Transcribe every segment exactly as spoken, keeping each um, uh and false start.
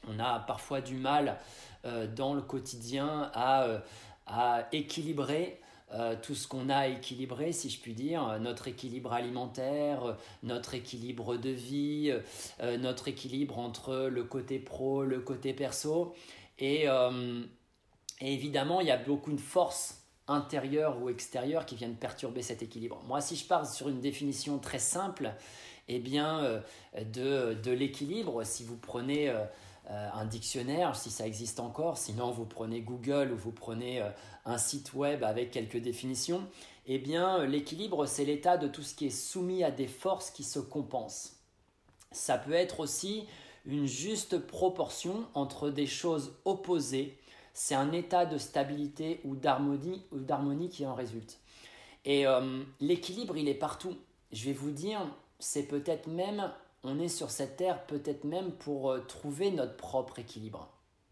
On a parfois du mal euh, dans le quotidien à, euh, à équilibrer euh, tout ce qu'on a à équilibrer, si je puis dire, notre équilibre alimentaire, notre équilibre de vie, euh, notre équilibre entre le côté pro, le côté perso. Et, euh, et évidemment, il y a beaucoup de forces intérieures ou extérieures qui viennent perturber cet équilibre. Moi, si je pars sur une définition très simple, eh bien, euh, de, de l'équilibre, si vous prenez euh, euh, un dictionnaire, si ça existe encore, sinon vous prenez Google ou vous prenez euh, un site web avec quelques définitions, eh bien, l'équilibre, c'est l'état de tout ce qui est soumis à des forces qui se compensent. Ça peut être aussi une juste proportion entre des choses opposées. C'est un état de stabilité ou d'harmonie, ou d'harmonie qui en résulte. Et euh, l'équilibre, il est partout. Je vais vous dire, c'est peut-être même, on est sur cette terre peut-être même pour euh, trouver notre propre équilibre.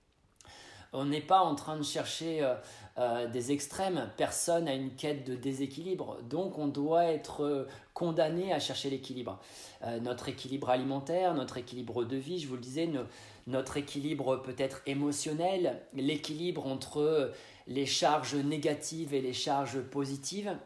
On n'est pas en train de chercher euh, euh, des extrêmes, personne n'a une quête de déséquilibre, donc on doit être euh, condamné à chercher l'équilibre. Euh, notre équilibre alimentaire, notre équilibre de vie, je vous le disais, no- notre équilibre peut-être émotionnel, l'équilibre entre les charges négatives et les charges positives.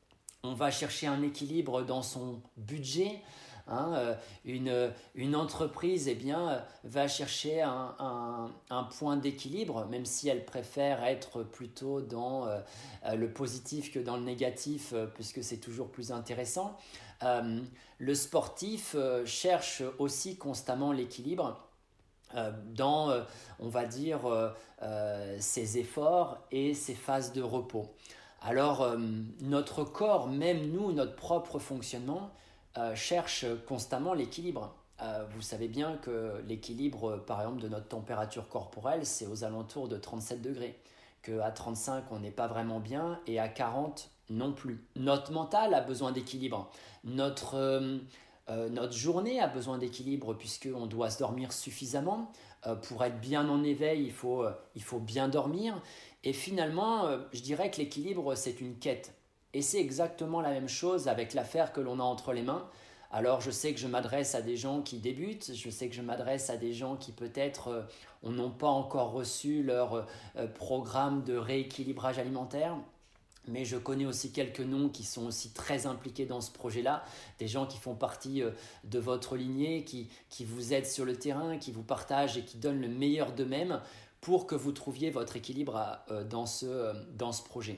On va chercher un équilibre dans son budget. Hein, euh, une, une entreprise eh bien, va chercher un, un, un point d'équilibre, même si elle préfère être plutôt dans euh, le positif que dans le négatif, euh, puisque c'est toujours plus intéressant. Euh, le sportif euh, cherche aussi constamment l'équilibre euh, dans, euh, on va dire, euh, euh, ses efforts et ses phases de repos. Alors, euh, notre corps, même nous, notre propre fonctionnement, euh, cherche constamment l'équilibre. Euh, vous savez bien que l'équilibre, par exemple, de notre température corporelle, c'est aux alentours de trente-sept degrés. Qu'à trente-cinq, on n'est pas vraiment bien et à quarante, non plus. Notre mental a besoin d'équilibre. Notre, euh, euh, notre journée a besoin d'équilibre puisqu'on doit se dormir suffisamment. Euh, pour être bien en éveil, il faut, euh, il faut bien dormir. Et finalement, euh, je dirais que l'équilibre, c'est une quête. Et c'est exactement la même chose avec l'affaire que l'on a entre les mains. Alors je sais que je m'adresse à des gens qui débutent, je sais que je m'adresse à des gens qui peut-être euh, n'ont pas encore reçu leur euh, programme de rééquilibrage alimentaire. Mais je connais aussi quelques noms qui sont aussi très impliqués dans ce projet-là, des gens qui font partie euh, de votre lignée, qui, qui vous aident sur le terrain, qui vous partagent et qui donnent le meilleur d'eux-mêmes pour que vous trouviez votre équilibre à, euh, dans, ce, euh, dans ce projet.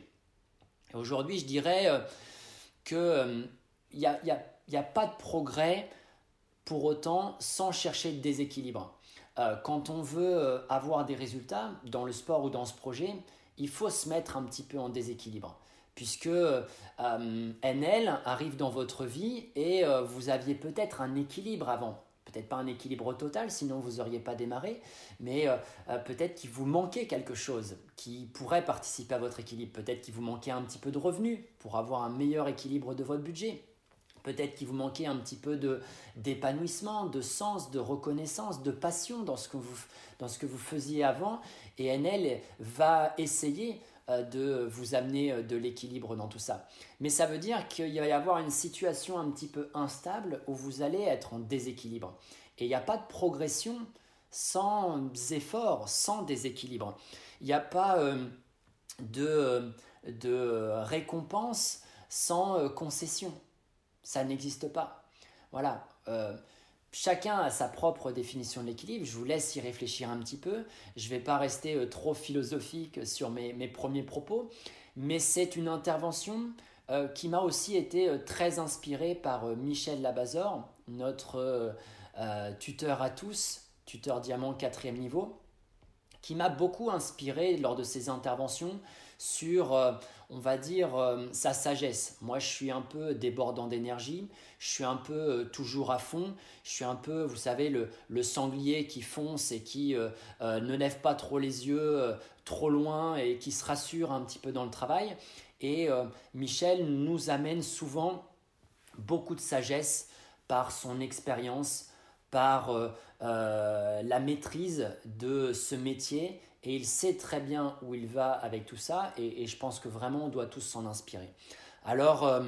Et aujourd'hui, je dirais euh, qu'il n'y a, y a, y a pas de progrès pour autant sans chercher de déséquilibre. Euh, quand on veut euh, avoir des résultats dans le sport ou dans ce projet, il faut se mettre un petit peu en déséquilibre. Puisque euh, N L arrive dans votre vie et euh, vous aviez peut-être un équilibre avant. Peut-être pas un équilibre total, sinon vous n'auriez pas démarré, mais euh, euh, peut-être qu'il vous manquait quelque chose qui pourrait participer à votre équilibre. Peut-être qu'il vous manquait un petit peu de revenus pour avoir un meilleur équilibre de votre budget. Peut-être qu'il vous manquait un petit peu de, d'épanouissement, de sens, de reconnaissance, de passion dans ce que vous, dans ce que vous faisiez avant. Et N L va essayer euh, de vous amener euh, de l'équilibre dans tout ça. Mais ça veut dire qu'il va y avoir une situation un petit peu instable où vous allez être en déséquilibre. Et il n'y a pas de progression sans effort, sans déséquilibre. Il n'y a pas euh, de, de récompense sans euh, concession. Ça n'existe pas. Voilà. Euh, chacun a sa propre définition de l'équilibre. Je vous laisse y réfléchir un petit peu. Je ne vais pas rester euh, trop philosophique sur mes, mes premiers propos, mais c'est une intervention euh, qui m'a aussi été euh, très inspirée par euh, Michel Labazor, notre euh, euh, tuteur à tous, tuteur diamant quatrième niveau, qui m'a beaucoup inspiré lors de ses interventions sur, euh, on va dire, euh, sa sagesse. Moi, je suis un peu débordant d'énergie, je suis un peu euh, toujours à fond, je suis un peu, vous savez, le, le sanglier qui fonce et qui euh, euh, ne lève pas trop les yeux euh, trop loin et qui se rassure un petit peu dans le travail. Et euh, Michel nous amène souvent beaucoup de sagesse par son expérience, par euh, euh, la maîtrise de ce métier et il sait très bien où il va avec tout ça et, et je pense que vraiment on doit tous s'en inspirer. Alors, euh,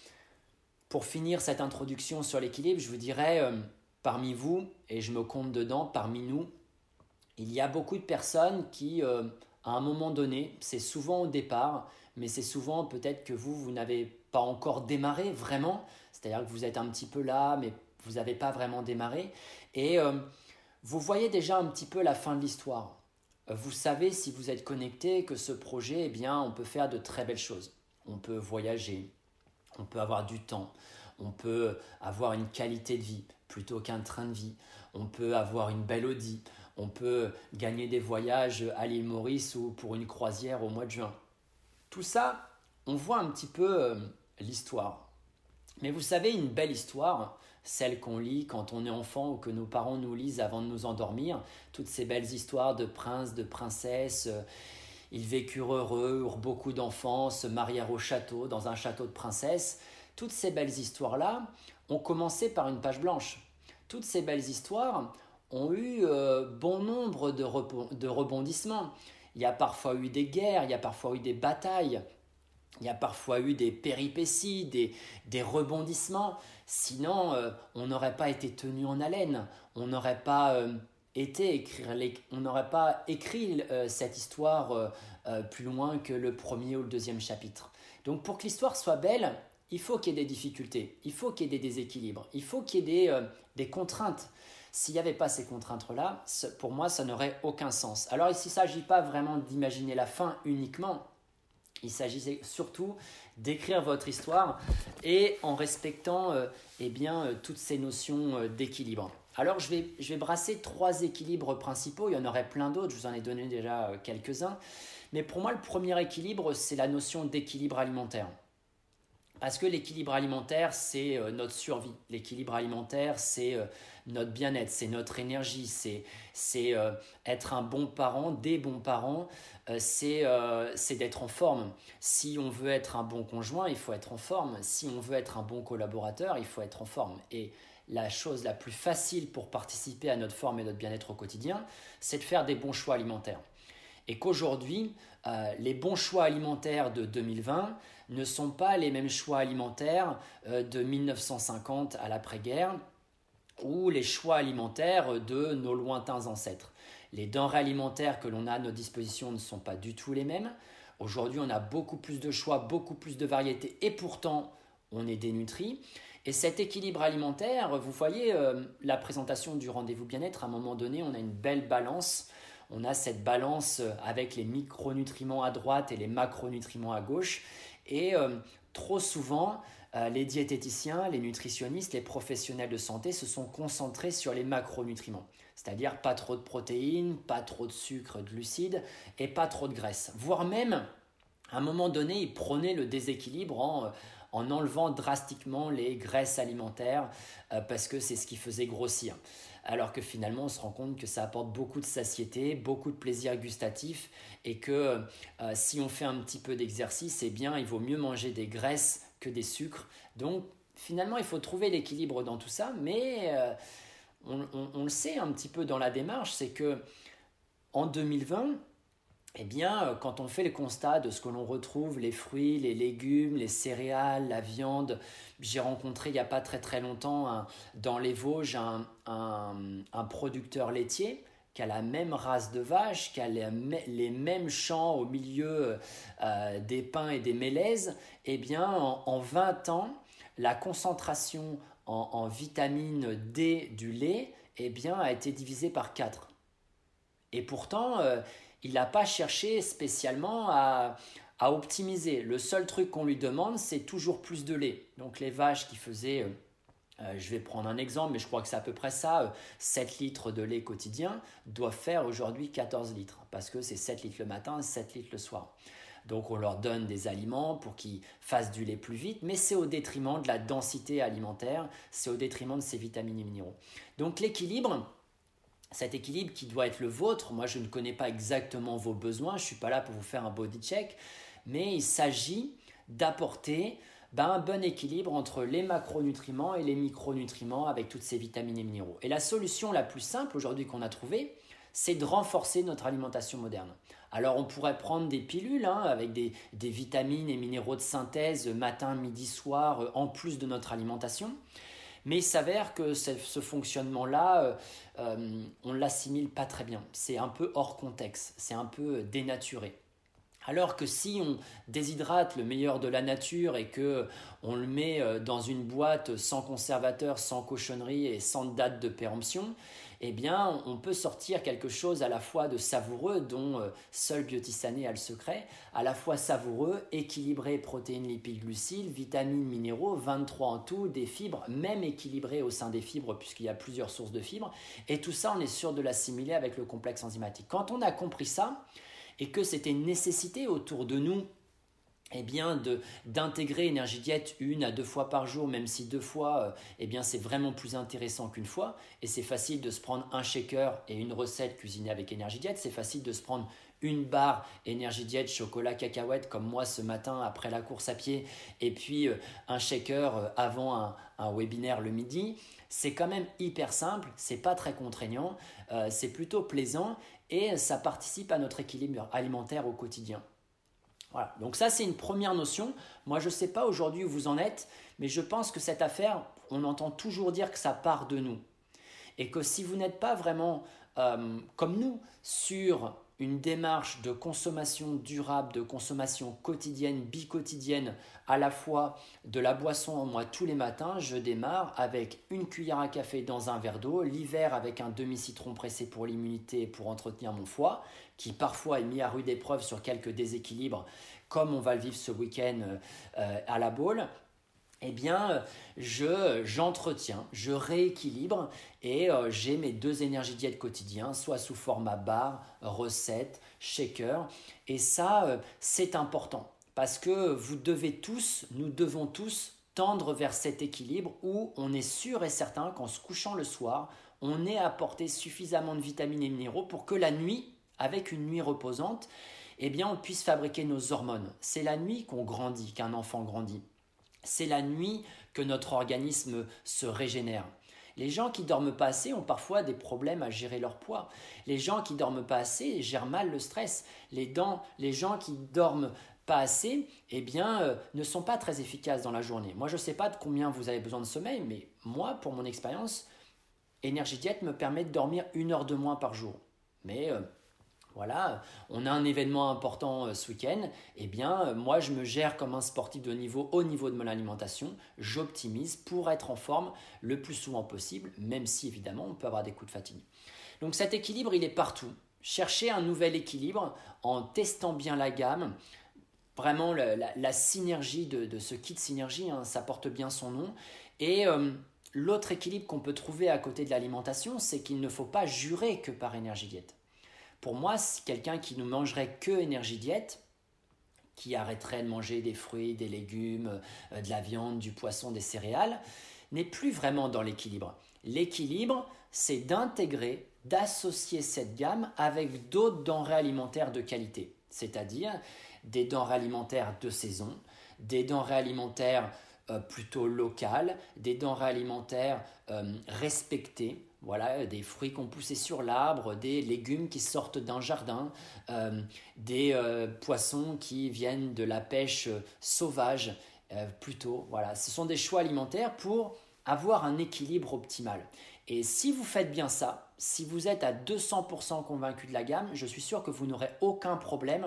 pour finir cette introduction sur l'équilibre, je vous dirais, euh, parmi vous, et je me compte dedans, parmi nous, il y a beaucoup de personnes qui, euh, à un moment donné, c'est souvent au départ, mais c'est souvent peut-être que vous, vous n'avez pas encore démarré vraiment, c'est-à-dire que vous êtes un petit peu là, mais vous n'avez pas vraiment démarré, et euh, vous voyez déjà un petit peu la fin de l'histoire. Vous savez, si vous êtes connecté, que ce projet, eh bien, on peut faire de très belles choses. On peut voyager, on peut avoir du temps, on peut avoir une qualité de vie plutôt qu'un train de vie, on peut avoir une belle Audi, on peut gagner des voyages à l'île Maurice ou pour une croisière au mois de juin. Tout ça, on voit un petit peu euh, l'histoire. Mais vous savez, une belle histoire, celle qu'on lit quand on est enfant ou que nos parents nous lisent avant de nous endormir, toutes ces belles histoires de princes, de princesses, euh, ils vécurent heureux, eurent beaucoup d'enfants, se marièrent au château, dans un château de princesse. Toutes ces belles histoires-là ont commencé par une page blanche. Toutes ces belles histoires ont eu euh, bon nombre de, rebo- de rebondissements. Il y a parfois eu des guerres, il y a parfois eu des batailles, il y a parfois eu des péripéties, des, des rebondissements. Sinon, euh, on n'aurait pas été tenu en haleine. On n'aurait pas euh, été écrire les- on n'aurait pas écrit euh, cette histoire euh, euh, plus loin que le premier ou le deuxième chapitre. Donc, pour que l'histoire soit belle, il faut qu'il y ait des difficultés, il faut qu'il y ait des déséquilibres, il faut qu'il y ait des, euh, des contraintes. S'il n'y avait pas ces contraintes-là, pour moi, ça n'aurait aucun sens. Alors, ici, il ne s'agit pas vraiment d'imaginer la fin uniquement. Il s'agissait surtout d'écrire votre histoire et en respectant euh, eh bien, euh, toutes ces notions euh, d'équilibre. Alors je vais, je vais brasser trois équilibres principaux, il y en aurait plein d'autres, je vous en ai donné déjà euh, quelques-uns. Mais pour moi, le premier équilibre, c'est la notion d'équilibre alimentaire. Parce que l'équilibre alimentaire, c'est euh, notre survie. L'équilibre alimentaire, c'est euh, notre bien-être, c'est notre énergie, c'est c'est, euh, être un bon parent, des bons parents, euh, c'est euh, c'est d'être en forme. Si on veut être un bon conjoint, il faut être en forme. Si on veut être un bon collaborateur, il faut être en forme. Et la chose la plus facile pour participer à notre forme et notre bien-être au quotidien, c'est de faire des bons choix alimentaires. Et qu'aujourd'hui, euh, les bons choix alimentaires de deux mille vingt ne sont pas les mêmes choix alimentaires euh, de mille neuf cent cinquante à l'après-guerre ou les choix alimentaires de nos lointains ancêtres. Les denrées alimentaires que l'on a à notre disposition ne sont pas du tout les mêmes. Aujourd'hui, on a beaucoup plus de choix, beaucoup plus de variétés et pourtant, on est dénutri. Et cet équilibre alimentaire, vous voyez euh, la présentation du rendez-vous bien-être, à un moment donné, on a une belle balance. On a cette balance avec les micronutriments à droite et les macronutriments à gauche. Et euh, trop souvent, euh, les diététiciens, les nutritionnistes, les professionnels de santé se sont concentrés sur les macronutriments. C'est-à-dire pas trop de protéines, pas trop de sucre, de glucides et pas trop de graisse. Voire même, à un moment donné, ils prônaient le déséquilibre en, en enlevant drastiquement les graisses alimentaires euh, parce que c'est ce qui faisait grossir. Alors que finalement, on se rend compte que ça apporte beaucoup de satiété, beaucoup de plaisir gustatif et que euh, si on fait un petit peu d'exercice, eh bien, il vaut mieux manger des graisses que des sucres. Donc, finalement, il faut trouver l'équilibre dans tout ça, mais euh, on, on, on le sait un petit peu dans la démarche, c'est que en deux mille vingt, eh bien, quand on fait le constat de ce que l'on retrouve, les fruits, les légumes, les céréales, la viande, j'ai rencontré il n'y a pas très très longtemps un- dans les Vosges un, un- un producteur laitier qui a la même race de vache, qui a les, mê- les mêmes champs au milieu euh, des pins et des mélèzes. Eh bien, en, en vingt ans, la concentration en, en vitamine D du lait eh bien, a été divisée par quatre. Et pourtant, euh, il n'a pas cherché spécialement à, à optimiser. Le seul truc qu'on lui demande, c'est toujours plus de lait. Donc les vaches qui faisaient, euh, euh, je vais prendre un exemple, mais je crois que c'est à peu près ça, euh, sept litres de lait quotidien, doivent faire aujourd'hui quatorze litres. Parce que c'est sept litres le matin, sept litres le soir. Donc on leur donne des aliments pour qu'ils fassent du lait plus vite, mais c'est au détriment de la densité alimentaire, c'est au détriment de ces vitamines et minéraux. Donc l'équilibre, cet équilibre qui doit être le vôtre, moi je ne connais pas exactement vos besoins, je ne suis pas là pour vous faire un body check, mais il s'agit d'apporter ben, un bon équilibre entre les macronutriments et les micronutriments avec toutes ces vitamines et minéraux. Et la solution la plus simple aujourd'hui qu'on a trouvée, c'est de renforcer notre alimentation moderne. Alors on pourrait prendre des pilules hein, avec des, des vitamines et minéraux de synthèse matin, midi, soir, en plus de notre alimentation. Mais il s'avère que ce, ce fonctionnement-là, euh, euh, on ne l'assimile pas très bien. C'est un peu hors contexte, c'est un peu dénaturé. Alors que si on déshydrate le meilleur de la nature et que on le met dans une boîte sans conservateur, sans cochonnerie et sans date de péremption, eh bien on peut sortir quelque chose à la fois de savoureux dont seul Biotissané a le secret, à la fois savoureux, équilibré, protéines, lipides, glucides, vitamines, minéraux, vingt-trois en tout, des fibres, même équilibrées au sein des fibres puisqu'il y a plusieurs sources de fibres. Et tout ça, on est sûr de l'assimiler avec le complexe enzymatique. Quand on a compris ça, et que c'était une nécessité autour de nous eh bien de, d'intégrer Energy Diet une à deux fois par jour, même si deux fois, euh, eh bien c'est vraiment plus intéressant qu'une fois. Et c'est facile de se prendre un shaker et une recette cuisinée avec Energy Diet. C'est facile de se prendre une barre Energy Diet chocolat cacahuète comme moi ce matin après la course à pied et puis euh, un shaker euh, avant un, un webinaire le midi. C'est quand même hyper simple, c'est pas très contraignant, euh, c'est plutôt plaisant et ça participe à notre équilibre alimentaire au quotidien. Voilà, donc ça c'est une première notion. Moi je ne sais pas aujourd'hui où vous en êtes, mais je pense que cette affaire, on entend toujours dire que ça part de nous. Et que si vous n'êtes pas vraiment euh, comme nous sur une démarche de consommation durable, de consommation quotidienne, biquotidienne, à la fois de la boisson, moi tous les matins, je démarre avec une cuillère à café dans un verre d'eau, l'hiver avec un demi-citron pressé pour l'immunité et pour entretenir mon foie, qui parfois est mis à rude épreuve sur quelques déséquilibres, comme on va le vivre ce week-end euh, à la Baule. Eh bien, je, j'entretiens, je rééquilibre et euh, j'ai mes deux énergies diète quotidiens, soit sous format bar, recette, shaker. Et ça, euh, c'est important parce que vous devez tous, nous devons tous tendre vers cet équilibre où on est sûr et certain qu'en se couchant le soir, on ait apporté suffisamment de vitamines et minéraux pour que la nuit, avec une nuit reposante, eh bien, on puisse fabriquer nos hormones. C'est la nuit qu'on grandit, qu'un enfant grandit. C'est la nuit que notre organisme se régénère. Les gens qui dorment pas assez ont parfois des problèmes à gérer leur poids. Les gens qui dorment pas assez gèrent mal le stress. Les, dents, les gens qui dorment pas assez, eh bien, euh, ne sont pas très efficaces dans la journée. Moi, je ne sais pas de combien vous avez besoin de sommeil, mais moi, pour mon expérience, Energy Diet me permet de dormir une heure de moins par jour. Mais euh, voilà, on a un événement important ce week-end, eh bien moi je me gère comme un sportif de niveau au niveau de mon alimentation, j'optimise pour être en forme le plus souvent possible, même si évidemment on peut avoir des coups de fatigue. Donc cet équilibre il est partout. Cherchez un nouvel équilibre en testant bien la gamme, vraiment la, la, la synergie de, de ce kit synergie, hein, ça porte bien son nom, et euh, l'autre équilibre qu'on peut trouver à côté de l'alimentation, c'est qu'il ne faut pas jurer que par Energy Diet. Pour moi, quelqu'un qui ne mangerait que Energy Diet, qui arrêterait de manger des fruits, des légumes, euh, de la viande, du poisson, des céréales, n'est plus vraiment dans l'équilibre. L'équilibre, c'est d'intégrer, d'associer cette gamme avec d'autres denrées alimentaires de qualité, c'est-à-dire des denrées alimentaires de saison, des denrées alimentaires euh, plutôt locales, des denrées alimentaires euh, respectées. Voilà, des fruits qu'on poussait sur l'arbre, des légumes qui sortent d'un jardin, euh, des euh, poissons qui viennent de la pêche sauvage euh, plutôt. Voilà, ce sont des choix alimentaires pour avoir un équilibre optimal. Et si vous faites bien ça, si vous êtes à deux cents pour cent convaincu de la gamme, je suis sûr que vous n'aurez aucun problème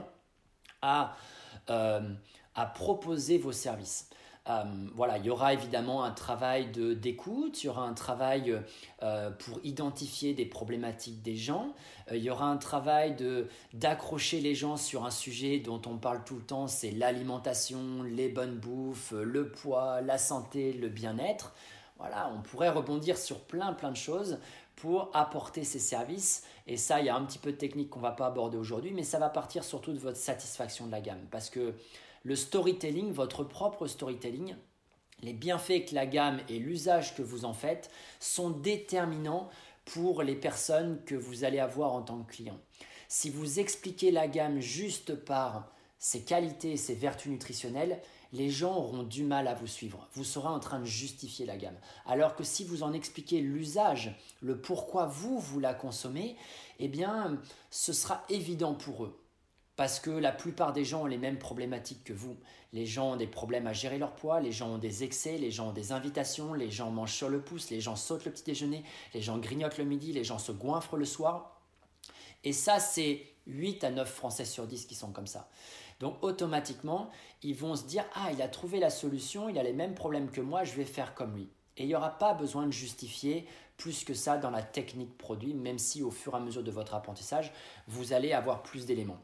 à, euh, à proposer vos services. Euh, voilà, il y aura évidemment un travail de, d'écoute, il y aura un travail euh, pour identifier des problématiques des gens, euh, il y aura un travail de, d'accrocher les gens sur un sujet dont on parle tout le temps, c'est l'alimentation, les bonnes bouffes, le poids, la santé, le bien-être. Voilà, on pourrait rebondir sur plein plein de choses pour apporter ces services. Et ça, il y a un petit peu de technique qu'on ne va pas aborder aujourd'hui, mais ça va partir surtout de votre satisfaction de la gamme. Parce que le storytelling, votre propre storytelling, les bienfaits que la gamme et l'usage que vous en faites sont déterminants pour les personnes que vous allez avoir en tant que client. Si vous expliquez la gamme juste par ses qualités et ses vertus nutritionnelles, les gens auront du mal à vous suivre. Vous serez en train de justifier la gamme. Alors que si vous en expliquez l'usage, le pourquoi vous, vous la consommez, eh bien, ce sera évident pour eux. Parce que la plupart des gens ont les mêmes problématiques que vous. Les gens ont des problèmes à gérer leur poids, les gens ont des excès, les gens ont des invitations, les gens mangent sur le pouce, les gens sautent le petit déjeuner, les gens grignotent le midi, les gens se goinfrent le soir. Et ça, c'est huit à neuf Français sur dix qui sont comme ça. Donc automatiquement, ils vont se dire « Ah, il a trouvé la solution, il a les mêmes problèmes que moi, je vais faire comme lui ». Et il n'y aura pas besoin de justifier plus que ça dans la technique produit, même si au fur et à mesure de votre apprentissage, vous allez avoir plus d'éléments.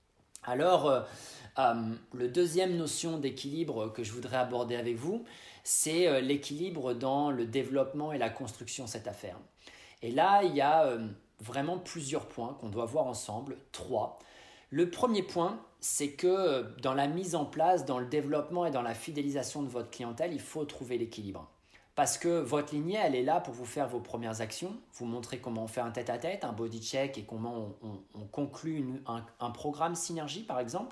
Alors, euh, euh, le deuxième notion d'équilibre que je voudrais aborder avec vous, c'est euh, l'équilibre dans le développement et la construction de cette affaire. Et là, il y a euh, vraiment plusieurs points qu'on doit voir ensemble, trois. Le premier point, c'est que euh, dans la mise en place, dans le développement et dans la fidélisation de votre clientèle, il faut trouver l'équilibre. Parce que votre lignée, elle est là pour vous faire vos premières actions, vous montrer comment on fait un tête-à-tête, un body check et comment on, on, on conclut une, un, un programme synergie par exemple.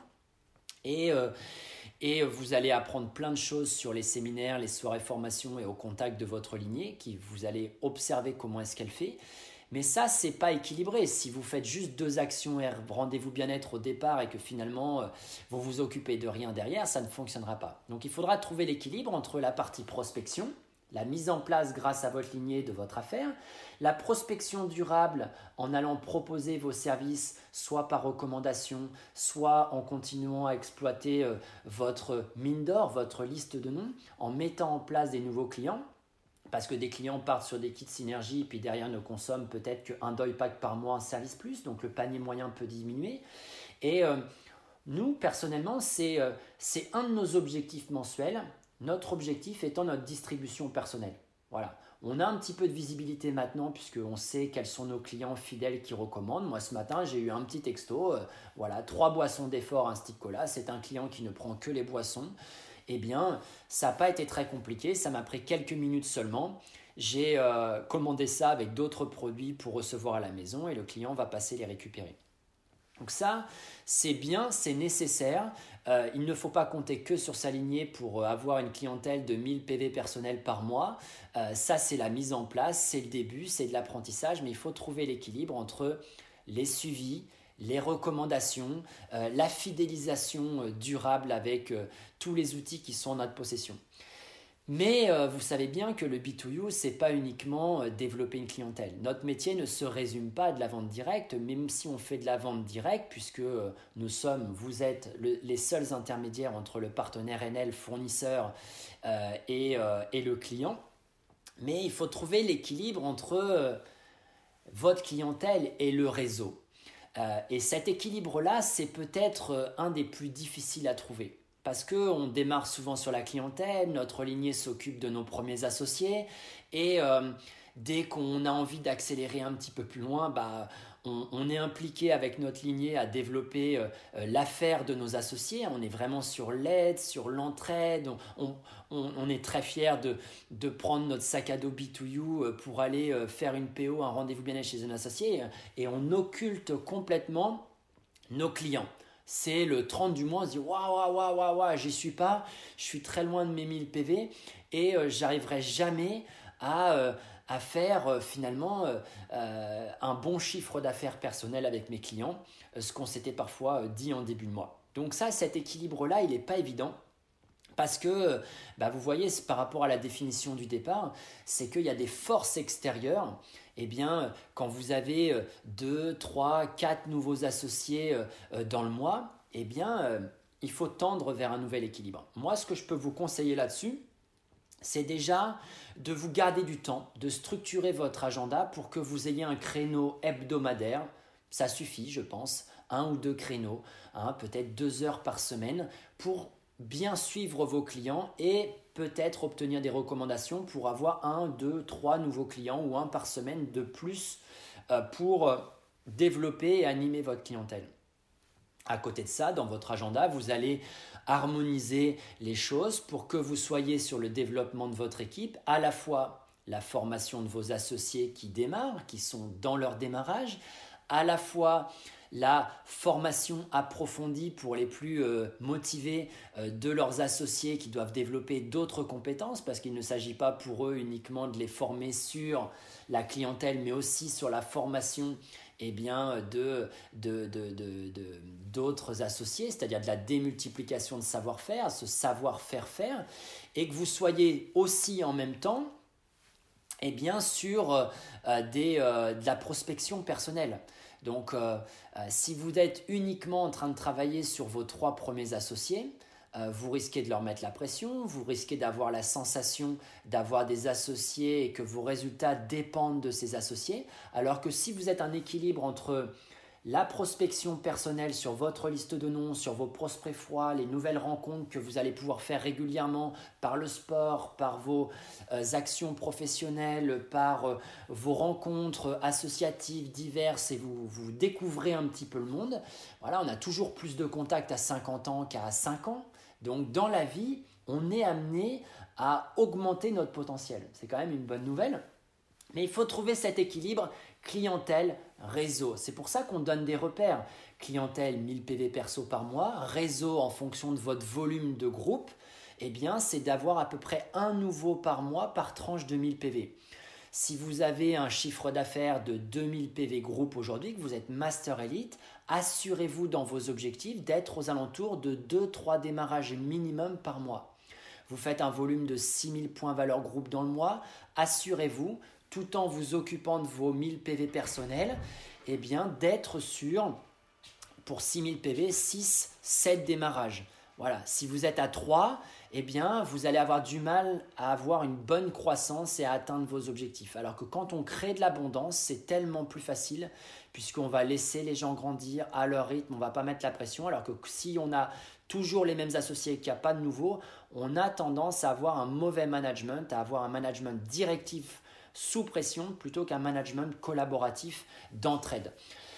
Et, euh, et vous allez apprendre plein de choses sur les séminaires, les soirées formation et au contact de votre lignée, qui vous allez observer comment est-ce qu'elle fait. Mais ça, c'est pas équilibré. Si vous faites juste deux actions et rendez-vous bien-être au départ et que finalement euh, vous vous occupez de rien derrière, ça ne fonctionnera pas. Donc il faudra trouver l'équilibre entre la partie prospection, la mise en place grâce à votre lignée de votre affaire, la prospection durable en allant proposer vos services soit par recommandation, soit en continuant à exploiter euh, votre mine d'or, votre liste de noms, en mettant en place des nouveaux clients. Parce que des clients partent sur des kits synergie, puis derrière ne consomment peut-être qu'un doy pack par mois, un service plus, donc le panier moyen peut diminuer. Et euh, nous, personnellement, c'est, euh, c'est un de nos objectifs mensuels. Notre objectif étant notre distribution personnelle. Voilà. On a un petit peu de visibilité maintenant puisqu'on sait quels sont nos clients fidèles qui recommandent. Moi, ce matin, j'ai eu un petit texto. Euh, voilà, trois boissons d'effort, un stick cola. C'est un client qui ne prend que les boissons. Eh bien, ça n'a pas été très compliqué. Ça m'a pris quelques minutes seulement. J'ai euh, commandé ça avec d'autres produits pour recevoir à la maison et le client va passer les récupérer. Donc ça, c'est bien, c'est nécessaire. Euh, il ne faut pas compter que sur sa lignée pour avoir une clientèle de mille P V personnels par mois. Euh, ça, c'est la mise en place, c'est le début, c'est de l'apprentissage, mais il faut trouver l'équilibre entre les suivis, les recommandations, euh, la fidélisation euh, durable avec euh, tous les outils qui sont en notre possession. Mais euh, vous savez bien que le B deux U, ce n'est pas uniquement euh, développer une clientèle. Notre métier ne se résume pas à de la vente directe, même si on fait de la vente directe, puisque euh, nous sommes, vous êtes le, les seuls intermédiaires entre le partenaire N L, fournisseur euh, et, euh, et le client. Mais il faut trouver l'équilibre entre euh, votre clientèle et le réseau. Euh, et cet équilibre-là, c'est peut-être euh, un des plus difficiles à trouver. Parce qu'on démarre souvent sur la clientèle, notre lignée s'occupe de nos premiers associés et euh, dès qu'on a envie d'accélérer un petit peu plus loin, bah, on, on est impliqué avec notre lignée à développer euh, l'affaire de nos associés. On est vraiment sur l'aide, sur l'entraide. On, on, on est très fiers de, de prendre notre sac à dos B deux U pour aller faire une P O, un rendez-vous bien-être chez un associé et on occulte complètement nos clients. C'est le trente du mois, on se dit waouh, waouh, waouh, waouh, waouh, j'y suis pas, je suis très loin de mes mille P V et euh, j'arriverai jamais à, euh, à faire euh, finalement euh, euh, un bon chiffre d'affaires personnel avec mes clients, euh, ce qu'on s'était parfois euh, dit en début de mois. Donc ça, cet équilibre-là, il n'est pas évident. Parce que, bah vous voyez, par rapport à la définition du départ, c'est qu'il y a des forces extérieures. Eh bien, quand vous avez deux, trois, quatre nouveaux associés dans le mois, eh bien, il faut tendre vers un nouvel équilibre. Moi, ce que je peux vous conseiller là-dessus, c'est déjà de vous garder du temps, de structurer votre agenda pour que vous ayez un créneau hebdomadaire. Ça suffit, je pense, un ou deux créneaux, hein, peut-être deux heures par semaine pour bien suivre vos clients et peut-être obtenir des recommandations pour avoir un, deux, trois nouveaux clients ou un par semaine de plus euh, pour euh, développer et animer votre clientèle. À côté de ça, dans votre agenda, vous allez harmoniser les choses pour que vous soyez sur le développement de votre équipe, à la fois la formation de vos associés qui démarrent, qui sont dans leur démarrage, à la fois la formation approfondie pour les plus euh, motivés euh, de leurs associés qui doivent développer d'autres compétences parce qu'il ne s'agit pas pour eux uniquement de les former sur la clientèle mais aussi sur la formation eh bien, de, de, de, de, de, d'autres associés, c'est-à-dire de la démultiplication de savoir-faire, ce savoir-faire faire, et que vous soyez aussi en même temps eh bien, sur euh, des, euh, de la prospection personnelle. Donc, euh, euh, si vous êtes uniquement en train de travailler sur vos trois premiers associés, euh, vous risquez de leur mettre la pression, vous risquez d'avoir la sensation d'avoir des associés et que vos résultats dépendent de ces associés, alors que si vous êtes un équilibre entre la prospection personnelle sur votre liste de noms, sur vos prospects froids, les nouvelles rencontres que vous allez pouvoir faire régulièrement par le sport, par vos euh, actions professionnelles, par euh, vos rencontres associatives diverses et vous, vous découvrez un petit peu le monde. Voilà, on a toujours plus de contacts à cinquante ans qu'à cinq ans. Donc dans la vie, on est amené à augmenter notre potentiel. C'est quand même une bonne nouvelle. Mais il faut trouver cet équilibre clientèle, réseau. C'est pour ça qu'on donne des repères. Clientèle, mille P V perso par mois. Réseau, en fonction de votre volume de groupe, eh bien, c'est d'avoir à peu près un nouveau par mois par tranche de mille P V. Si vous avez un chiffre d'affaires de deux mille P V groupe aujourd'hui, que vous êtes Master Elite, assurez-vous dans vos objectifs d'être aux alentours de deux à trois démarrages minimum par mois. Vous faites un volume de six mille points valeur groupe dans le mois, assurez-vous, tout en vous occupant de vos mille P V personnels, eh bien, d'être sûr, pour six mille P V, six, sept démarrages. Voilà, si vous êtes à trois, eh bien, vous allez avoir du mal à avoir une bonne croissance et à atteindre vos objectifs. Alors que quand on crée de l'abondance, c'est tellement plus facile puisqu'on va laisser les gens grandir à leur rythme, on ne va pas mettre la pression. Alors que si on a toujours les mêmes associés et qu'il n'y a pas de nouveau, on a tendance à avoir un mauvais management, à avoir un management directif sous pression plutôt qu'un management collaboratif d'entraide.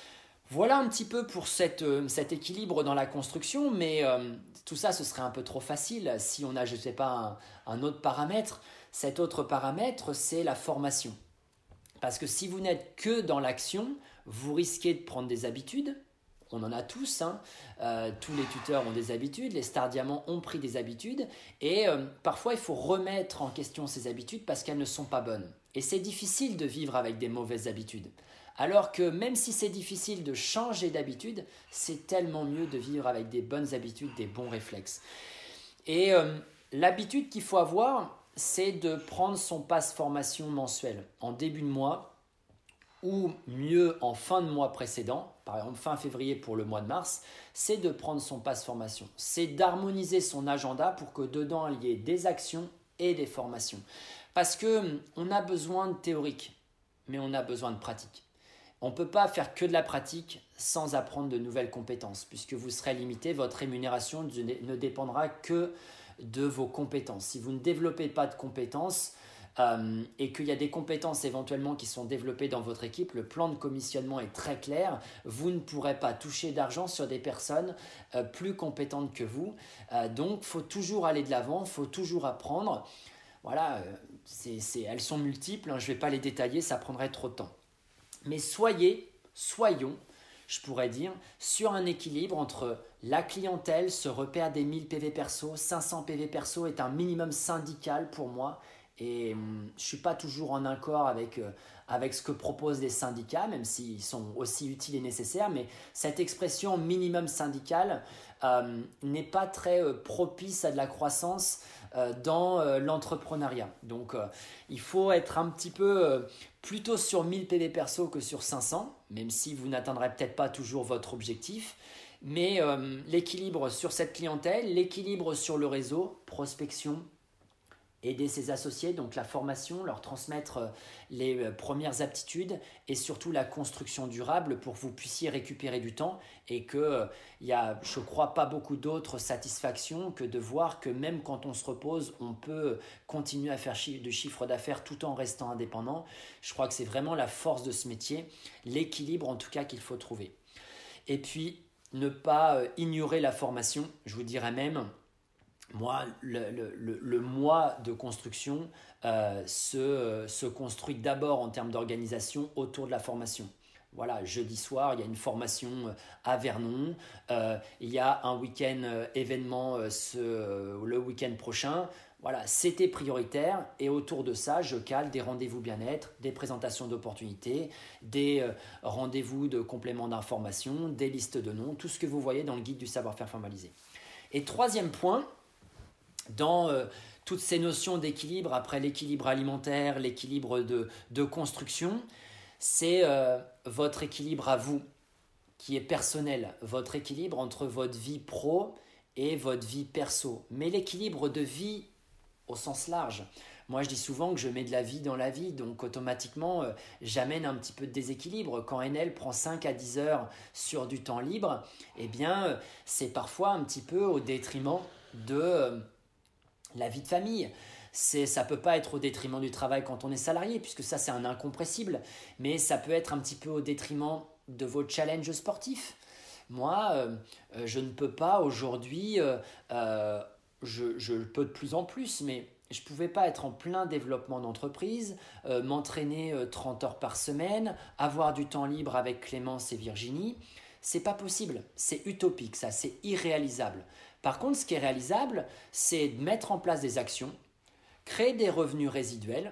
Voilà un petit peu pour cette, euh, cet équilibre dans la construction, mais euh, tout ça, ce serait un peu trop facile si on a, je ne sais pas, un, un autre paramètre. Cet autre paramètre, c'est la formation. Parce que si vous n'êtes que dans l'action, vous risquez de prendre des habitudes. On en a tous, hein. euh, tous les tuteurs ont des habitudes, les stars diamants ont pris des habitudes et euh, parfois il faut remettre en question ces habitudes parce qu'elles ne sont pas bonnes. Et c'est difficile de vivre avec des mauvaises habitudes. Alors que même si c'est difficile de changer d'habitude, c'est tellement mieux de vivre avec des bonnes habitudes, des bons réflexes. Et euh, l'habitude qu'il faut avoir, c'est de prendre son pass formation mensuel en début de mois ou mieux en fin de mois précédent, par exemple fin février pour le mois de mars, c'est de prendre son pass formation. C'est d'harmoniser son agenda pour que dedans il y ait des actions et des formations. Parce qu'on a besoin de théorique, mais on a besoin de pratique. On ne peut pas faire que de la pratique sans apprendre de nouvelles compétences, puisque vous serez limité, votre rémunération ne dépendra que de vos compétences. Si vous ne développez pas de compétences euh, et qu'il y a des compétences éventuellement qui sont développées dans votre équipe, le plan de commissionnement est très clair. Vous ne pourrez pas toucher d'argent sur des personnes euh, plus compétentes que vous. Euh, donc, il faut toujours aller de l'avant, il faut toujours apprendre. Voilà, euh, c'est, c'est, elles sont multiples, hein, je ne vais pas les détailler, ça prendrait trop de temps. Mais soyez, soyons, je pourrais dire, sur un équilibre entre la clientèle, ce repère des mille P V perso, cinq cents P V perso est un minimum syndical pour moi et hum, je ne suis pas toujours en accord avec, euh, avec ce que proposent les syndicats, même s'ils sont aussi utiles et nécessaires, mais cette expression minimum syndical euh, n'est pas très euh, propice à de la croissance euh, dans euh, l'entrepreneuriat. Donc euh, il faut être un petit peu euh, plutôt sur mille P V perso que sur cinq cents, même si vous n'atteindrez peut-être pas toujours votre objectif. Mais euh, l'équilibre sur cette clientèle, l'équilibre sur le réseau, prospection, aider ses associés, donc la formation, leur transmettre les premières aptitudes et surtout la construction durable pour que vous puissiez récupérer du temps et qu'il euh, y a, je crois, pas beaucoup d'autres satisfactions que de voir que même quand on se repose, on peut continuer à faire chi- de chiffre d'affaires tout en restant indépendant. Je crois que c'est vraiment la force de ce métier, l'équilibre en tout cas qu'il faut trouver. Et puis, ne pas euh, ignorer la formation, je vous dirais même. Moi, le, le, le, le mois de construction euh, se, se construit d'abord en termes d'organisation autour de la formation. Voilà, jeudi soir, il y a une formation à Vernon. Euh, il y a un week-end euh, événement euh, ce, euh, le week-end prochain. Voilà, c'était prioritaire et autour de ça, je cale des rendez-vous bien-être, des présentations d'opportunités, des euh, rendez-vous de compléments d'information, des listes de noms, tout ce que vous voyez dans le guide du savoir-faire formalisé. Et troisième point, dans euh, toutes ces notions d'équilibre, après l'équilibre alimentaire, l'équilibre de, de construction, c'est euh, votre équilibre à vous, qui est personnel, votre équilibre entre votre vie pro et votre vie perso. Mais l'équilibre de vie au sens large. Moi, je dis souvent que je mets de la vie dans la vie, donc automatiquement, euh, j'amène un petit peu de déséquilibre. Quand N L prend cinq à dix heures sur du temps libre, eh bien, euh, c'est parfois un petit peu au détriment de euh, la vie de famille. C'est, ça ne peut pas être au détriment du travail quand on est salarié, puisque ça, c'est un incompressible, mais ça peut être un petit peu au détriment de vos challenges sportifs. Moi, euh, euh, je ne peux pas aujourd'hui... Euh, euh, Je, je peux de plus en plus, mais je ne pouvais pas être en plein développement d'entreprise, euh, m'entraîner euh, trente heures par semaine, avoir du temps libre avec Clémence et Virginie. C'est pas possible, c'est utopique, ça, c'est irréalisable. Par contre, ce qui est réalisable, c'est de mettre en place des actions, créer des revenus résiduels,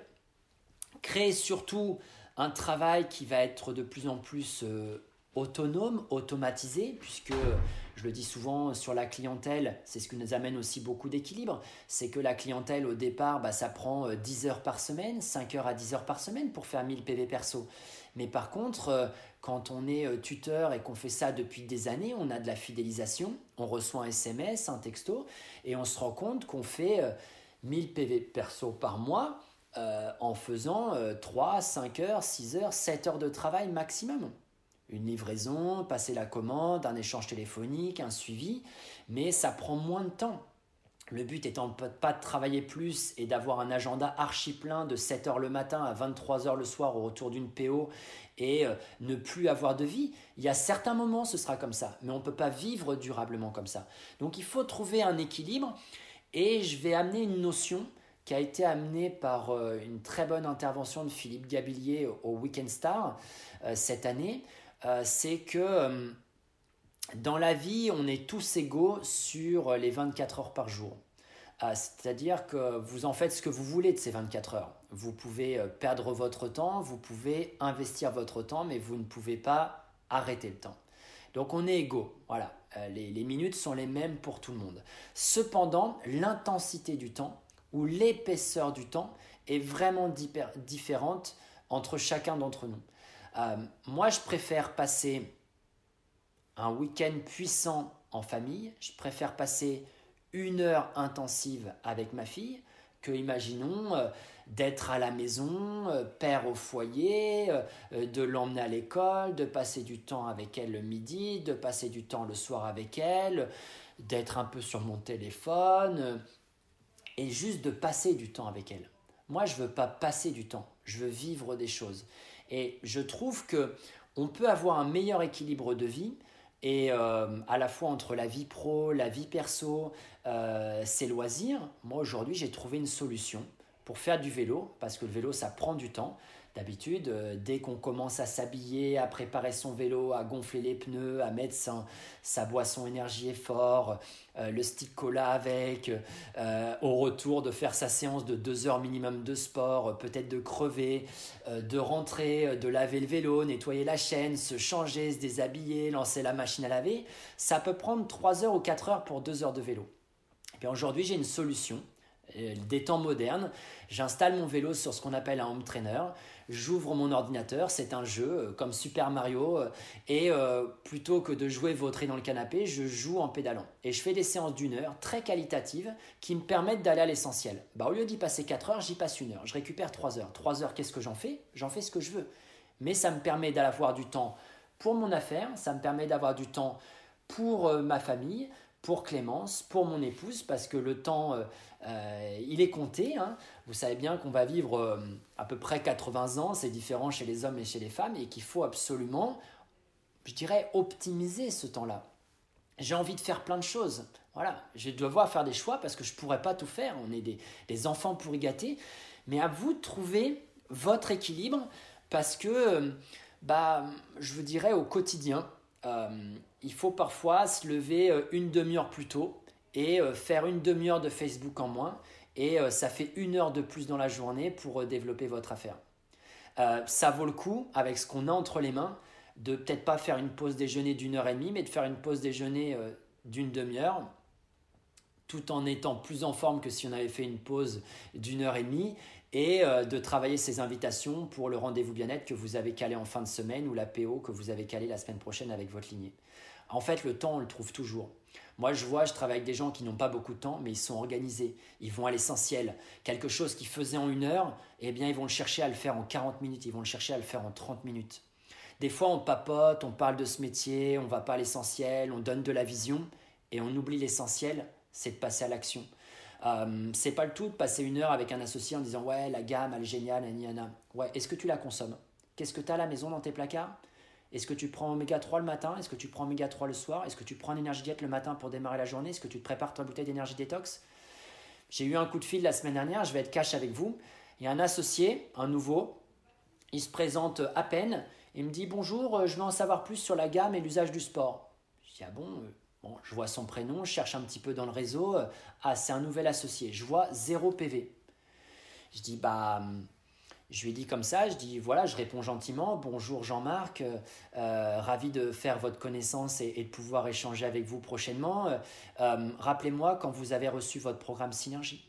créer surtout un travail qui va être de plus en plus euh, autonome, automatisé, puisque je le dis souvent sur la clientèle, c'est ce qui nous amène aussi beaucoup d'équilibre, c'est que la clientèle au départ, bah, ça prend dix heures par semaine, cinq heures à dix heures par semaine pour faire mille P V perso. Mais par contre, quand on est tuteur et qu'on fait ça depuis des années, on a de la fidélisation, on reçoit un S M S, un texto, et on se rend compte qu'on fait mille P V perso par mois euh, en faisant euh, trois, cinq heures, six heures, sept heures de travail maximum. Une livraison, passer la commande, un échange téléphonique, un suivi, mais ça prend moins de temps. Le but étant pas de travailler plus et d'avoir un agenda archi plein de sept heures le matin à vingt-trois heures le soir au retour d'une P O et euh, ne plus avoir de vie. Il y a certains moments ce sera comme ça, mais on ne peut pas vivre durablement comme ça. Donc il faut trouver un équilibre et je vais amener une notion qui a été amenée par euh, une très bonne intervention de Philippe Gabillier au Weekend Star euh, cette année. Euh, c'est que euh, dans la vie, on est tous égaux sur les vingt-quatre heures par jour. Euh, c'est-à-dire que vous en faites ce que vous voulez de ces vingt-quatre heures. Vous pouvez euh, perdre votre temps, vous pouvez investir votre temps, mais vous ne pouvez pas arrêter le temps. Donc on est égaux, voilà. Euh, les, les minutes sont les mêmes pour tout le monde. Cependant, l'intensité du temps ou l'épaisseur du temps est vraiment différente entre chacun d'entre nous. Euh, moi, je préfère passer un week-end puissant en famille, je préfère passer une heure intensive avec ma fille que, imaginons, euh, d'être à la maison, euh, père au foyer, euh, de l'emmener à l'école, de passer du temps avec elle le midi, de passer du temps le soir avec elle, d'être un peu sur mon téléphone euh, et juste de passer du temps avec elle. Moi, je ne veux pas passer du temps, je veux vivre des choses. Et je trouve qu'on peut avoir un meilleur équilibre de vie et euh, à la fois entre la vie pro, la vie perso, euh, ses loisirs. Moi, aujourd'hui, j'ai trouvé une solution pour faire du vélo, parce que le vélo, ça prend du temps. D'habitude, euh, dès qu'on commence à s'habiller, à préparer son vélo, à gonfler les pneus, à mettre sa, sa boisson énergie et fort, euh, le stick cola avec, euh, au retour de faire sa séance de deux heures minimum de sport, euh, peut-être de crever, euh, de rentrer, euh, de laver le vélo, nettoyer la chaîne, se changer, se déshabiller, lancer la machine à laver, ça peut prendre trois heures ou quatre heures pour deux heures de vélo. Et puis aujourd'hui, j'ai une solution. Des temps modernes, j'installe mon vélo sur ce qu'on appelle un home trainer, j'ouvre mon ordinateur, c'est un jeu comme Super Mario et euh, plutôt que de jouer vautré dans le canapé, je joue en pédalant et je fais des séances d'une heure très qualitatives qui me permettent d'aller à l'essentiel. Bah, au lieu d'y passer quatre heures, j'y passe une heure, je récupère trois heures. trois heures, qu'est-ce que j'en fais? J'en fais ce que je veux, mais ça me permet d'avoir du temps pour mon affaire, ça me permet d'avoir du temps pour euh, ma famille, pour Clémence, pour mon épouse, parce que le temps, euh, euh, il est compté. Hein. Vous savez bien qu'on va vivre euh, à peu près quatre-vingts ans, c'est différent chez les hommes et chez les femmes, et qu'il faut absolument, je dirais, optimiser ce temps-là. J'ai envie de faire plein de choses. Voilà, je vais devoir faire des choix parce que je ne pourrais pas tout faire. On est des, des enfants pourri gâtés. Mais à vous de trouver votre équilibre parce que, bah, je vous dirais, au quotidien, Euh, il faut parfois se lever une demi-heure plus tôt et euh, faire une demi-heure de Facebook en moins et euh, ça fait une heure de plus dans la journée pour euh, développer votre affaire. Euh, ça vaut le coup, avec ce qu'on a entre les mains, de peut-être pas faire une pause déjeuner d'une heure et demie, mais de faire une pause déjeuner euh, d'une demi-heure, tout en étant plus en forme que si on avait fait une pause d'une heure et demie, et euh, de travailler ces invitations pour le rendez-vous bien-être que vous avez calé en fin de semaine ou la P O que vous avez calé la semaine prochaine avec votre lignée. En fait, le temps, on le trouve toujours. Moi, je vois, je travaille avec des gens qui n'ont pas beaucoup de temps, mais ils sont organisés. Ils vont à l'essentiel. Quelque chose qu'ils faisaient en une heure, eh bien, ils vont le chercher à le faire en quarante minutes. Ils vont le chercher à le faire en trente minutes. Des fois, on papote, on parle de ce métier, on ne va pas à l'essentiel, on donne de la vision et on oublie l'essentiel, c'est de passer à l'action. Euh, c'est pas le tout de passer une heure avec un associé en disant ouais, la gamme, elle est géniale, Annie, Anna. Ouais, est-ce que tu la consommes? Qu'est-ce que tu as à la maison dans tes placards? Est-ce que tu prends oméga trois le matin? Est-ce que tu prends oméga trois le soir? Est-ce que tu prends un énergie diète le matin pour démarrer la journée? Est-ce que tu te prépares ta bouteille d'énergie détox? J'ai eu un coup de fil la semaine dernière, je vais être cash avec vous. Il y a un associé, un nouveau, il se présente à peine. Il me dit bonjour, je veux en savoir plus sur la gamme et l'usage du sport. Je dis ah bon, euh, bon, je vois son prénom, je cherche un petit peu dans le réseau. Ah, c'est un nouvel associé. Je vois zéro P V. Je dis bah, je lui ai dit comme ça, je dis voilà, je réponds gentiment, bonjour Jean-Marc, euh, ravi de faire votre connaissance et, et de pouvoir échanger avec vous prochainement. Euh, rappelez-moi quand vous avez reçu votre programme Synergie.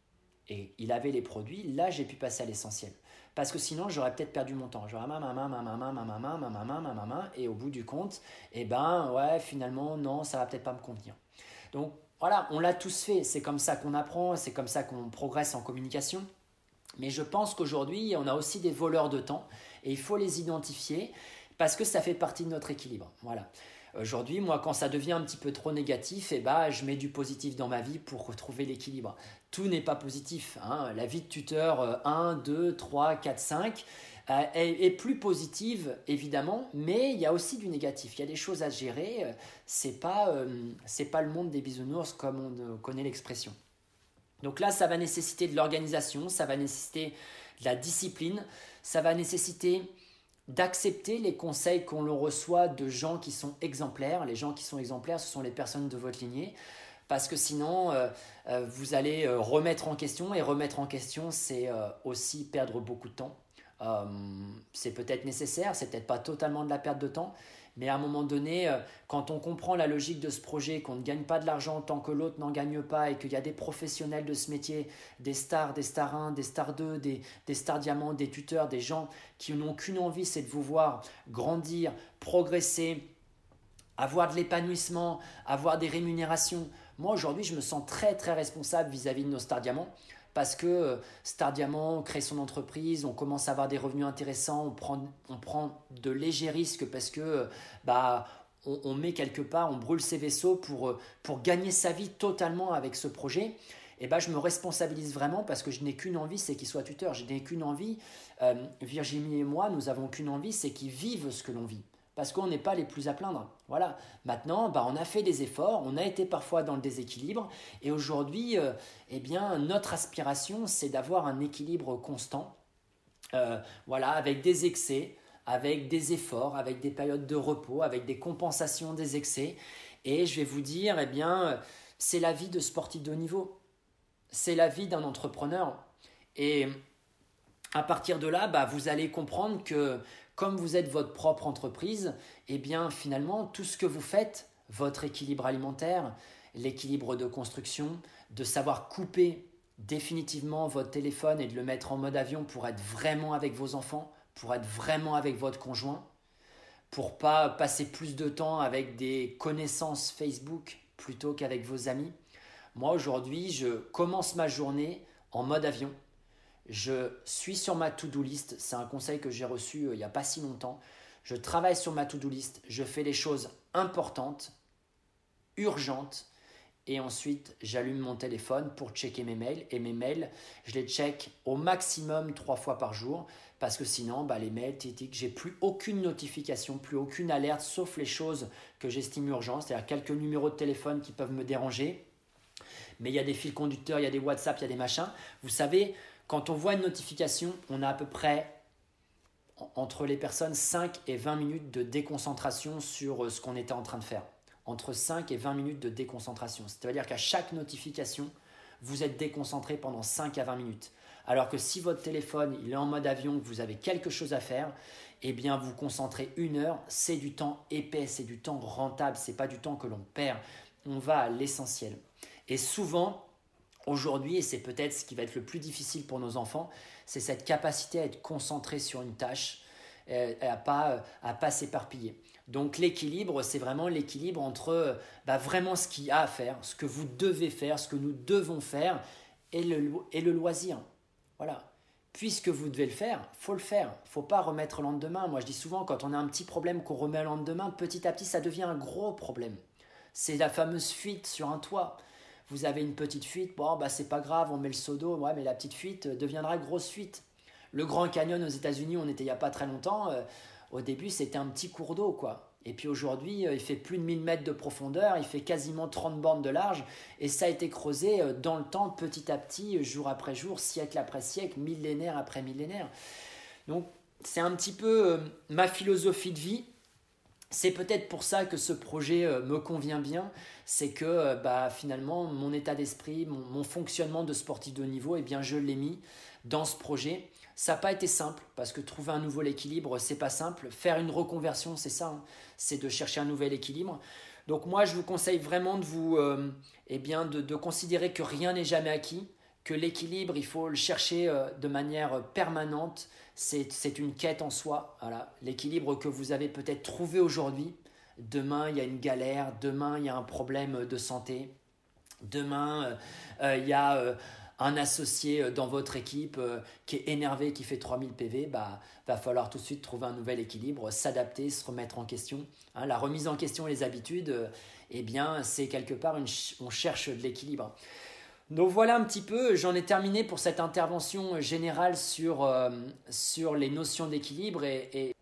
Et il avait les produits, là j'ai pu passer à l'essentiel. Parce que sinon j'aurais peut-être perdu mon temps. J'aurais ma main, ma main, ma main, ma main, ma main, ma main, ma main, main, et au bout du compte, eh ben ouais, finalement non, ça va peut-être pas me convenir. Donc voilà, on l'a tous fait, c'est comme ça qu'on apprend, c'est comme ça qu'on progresse en communication. Mais je pense qu'aujourd'hui, on a aussi des voleurs de temps et il faut les identifier parce que ça fait partie de notre équilibre. Voilà. Aujourd'hui, moi, quand ça devient un petit peu trop négatif, eh ben, je mets du positif dans ma vie pour retrouver l'équilibre. Tout n'est pas positif. Hein. La vie de tuteur un, deux, trois, quatre, cinq euh, est, est plus positive, évidemment, mais il y a aussi du négatif. Il y a des choses à gérer. Ce n'est pas, euh, c'est pas le monde des bisounours comme on connaît l'expression. Donc là, ça va nécessiter de l'organisation, ça va nécessiter de la discipline, ça va nécessiter d'accepter les conseils qu'on le reçoit de gens qui sont exemplaires. Les gens qui sont exemplaires, ce sont les personnes de votre lignée. Parce que sinon, euh, euh, vous allez euh, remettre en question. Et remettre en question, c'est euh, aussi perdre beaucoup de temps. Euh, c'est peut-être nécessaire, c'est peut-être pas totalement de la perte de temps. Mais à un moment donné, euh, quand on comprend la logique de ce projet, qu'on ne gagne pas de l'argent tant que l'autre n'en gagne pas et qu'il y a des professionnels de ce métier, des stars, des stars un, des stars deux, des, des stars diamants, des tuteurs, des gens qui n'ont qu'une envie, c'est de vous voir grandir, progresser, avoir de l'épanouissement, avoir des rémunérations. Moi, aujourd'hui, je me sens très, très responsable vis-à-vis de nos stars diamants parce que euh, Star Diamant, on crée son entreprise, on commence à avoir des revenus intéressants, on prend, on prend de légers risques parce que euh, bah, on, on met quelque part, on brûle ses vaisseaux pour, euh, pour gagner sa vie totalement avec ce projet. Et bah, je me responsabilise vraiment parce que je n'ai qu'une envie, c'est qu'il soit tuteur. Je n'ai qu'une envie, euh, Virginie et moi, nous avons qu'une envie, c'est qu'ils vivent ce que l'on vit. Parce qu'on n'est pas les plus à plaindre. Voilà. Maintenant, bah, on a fait des efforts, on a été parfois dans le déséquilibre, et aujourd'hui, euh, eh bien, notre aspiration, c'est d'avoir un équilibre constant, euh, voilà, avec des excès, avec des efforts, avec des périodes de repos, avec des compensations des excès. Et je vais vous dire, eh bien, c'est la vie de sportif de haut niveau, c'est la vie d'un entrepreneur. Et à partir de là, bah, vous allez comprendre que comme vous êtes votre propre entreprise, eh bien finalement tout ce que vous faites, votre équilibre alimentaire, l'équilibre de construction, de savoir couper définitivement votre téléphone et de le mettre en mode avion pour être vraiment avec vos enfants, pour être vraiment avec votre conjoint, pour pas passer plus de temps avec des connaissances Facebook plutôt qu'avec vos amis. Moi aujourd'hui, je commence ma journée en mode avion. Je suis sur ma to-do list, c'est un conseil que j'ai reçu euh, il n'y a pas si longtemps. Je travaille sur ma to-do list, je fais les choses importantes, urgentes, et ensuite j'allume mon téléphone pour checker mes mails. Et mes mails, je les check au maximum trois fois par jour, parce que sinon, bah, les mails, titic, j'ai plus aucune notification, plus aucune alerte, sauf les choses que j'estime urgentes, c'est-à-dire quelques numéros de téléphone qui peuvent me déranger. Mais il y a des fils conducteurs, il y a des WhatsApp, il y a des machins. Vous savez, quand on voit une notification, on a à peu près, entre les personnes, cinq et vingt minutes de déconcentration sur ce qu'on était en train de faire. Entre cinq et vingt minutes de déconcentration. C'est-à-dire qu'à chaque notification, vous êtes déconcentré pendant cinq à vingt minutes. Alors que si votre téléphone il est en mode avion, que vous avez quelque chose à faire, eh bien vous concentrez une heure, c'est du temps épais, c'est du temps rentable, ce n'est pas du temps que l'on perd. On va à l'essentiel. Et souvent, aujourd'hui, et c'est peut-être ce qui va être le plus difficile pour nos enfants, c'est cette capacité à être concentré sur une tâche, et à ne pas, à pas s'éparpiller. Donc l'équilibre, c'est vraiment l'équilibre entre bah, vraiment ce qu'il y a à faire, ce que vous devez faire, ce que nous devons faire et le, et le loisir. Voilà. Puisque vous devez le faire, il faut le faire. Il ne faut pas remettre le lendemain. Moi, je dis souvent, quand on a un petit problème qu'on remet le lendemain, petit à petit, ça devient un gros problème. C'est la fameuse fuite sur un toit. Vous avez une petite fuite, bon, bah, c'est pas grave, on met le seau d'eau, ouais, mais la petite fuite deviendra grosse fuite. Le Grand Canyon aux États-Unis, on était il n'y a pas très longtemps. Euh, au début, c'était un petit cours d'eau, quoi. Et puis aujourd'hui, euh, il fait plus de mille mètres de profondeur, il fait quasiment trente bornes de large. Et ça a été creusé euh, dans le temps, petit à petit, jour après jour, siècle après siècle, millénaire après millénaire. Donc, c'est un petit peu euh, ma philosophie de vie. C'est peut-être pour ça que ce projet euh, me convient bien. C'est que euh, bah, finalement, mon état d'esprit, mon, mon fonctionnement de sportif de haut niveau, eh bien, je l'ai mis dans ce projet. Ça n'a pas été simple parce que trouver un nouvel équilibre, c'est pas simple. Faire une reconversion, c'est ça, hein, c'est de chercher un nouvel équilibre. Donc moi, je vous conseille vraiment de vous, euh, eh bien, de, de considérer que rien n'est jamais acquis, que l'équilibre, il faut le chercher euh, de manière permanente. C'est, c'est une quête en soi. Voilà. L'équilibre que vous avez peut-être trouvé aujourd'hui, demain, il y a une galère, demain, il y a un problème de santé, demain, euh, euh, il y a... Euh, un associé dans votre équipe euh, qui est énervé, qui fait trois mille P V, bah, va falloir tout de suite trouver un nouvel équilibre, s'adapter, se remettre en question. Hein, la remise en question et les habitudes, euh, eh bien, c'est quelque part, une ch- on cherche de l'équilibre. Donc voilà un petit peu, j'en ai terminé pour cette intervention générale sur, euh, sur les notions d'équilibre et, et